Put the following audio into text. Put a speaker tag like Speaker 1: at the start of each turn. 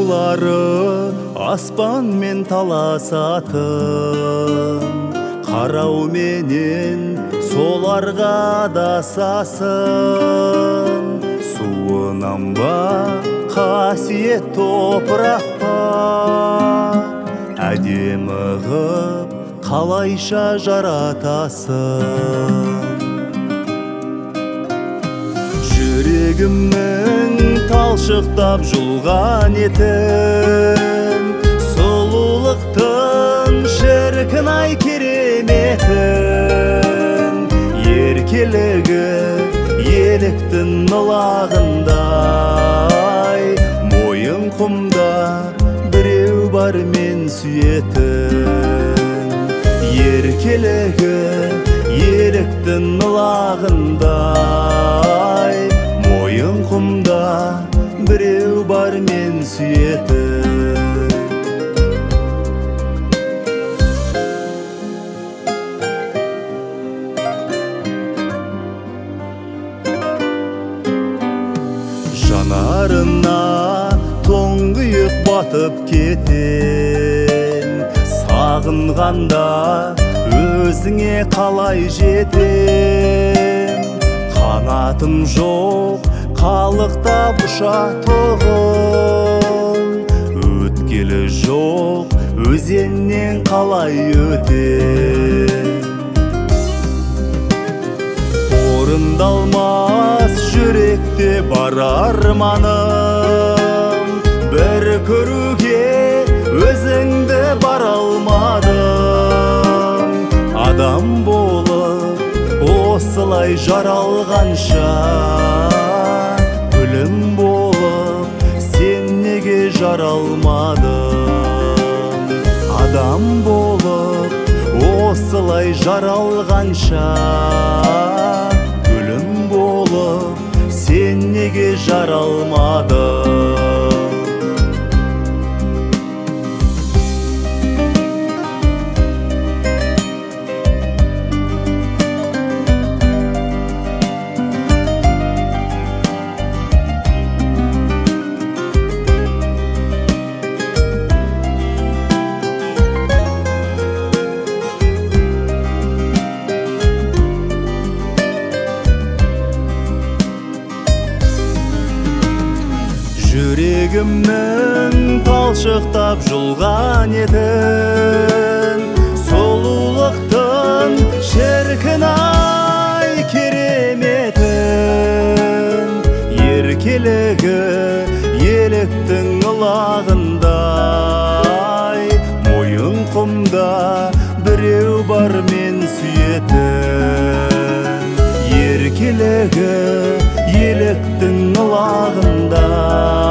Speaker 1: жылары аспан мен таласатын, қарау менен соларға адасасын. Суынан ба, қасиет топырақ па, әдемі ғып қалайша жаратасың. Жүрегімнің талшықтап жұлған етін, сұлулықтың шіркін ай кереметін. Еркелігі еліктің ылағындай, мойын құмда біреу бар мен сүйетін. Еркелігі еліктің ылағындай, мойын құмда біреу бар мен сүйетін. Жанарына тоңғиық батып кетен, сағынғанда өзіңе қалай жетем. Қанатым жоқ, қалықтап ұшатұғын, өткелі жоқ, өзеннен қалай өтем. Орындалмас жүректе бар арманым, бір көруге өзіңді бара алмадым. Адам болып осылай жаралғанша, гүлім болып сен неге жаралмадың? Адам болып осылай жаралғанша, гүлім болып сен неге жаралмадың? Жүрегімнің талшықтап жұлған етін, сұлулықтың шіркін ай кереметін. Еркелігі еліктің ылағындай, мойын құмда біреу бар мен сүйетін. Еркелігі еліктің ылағындай,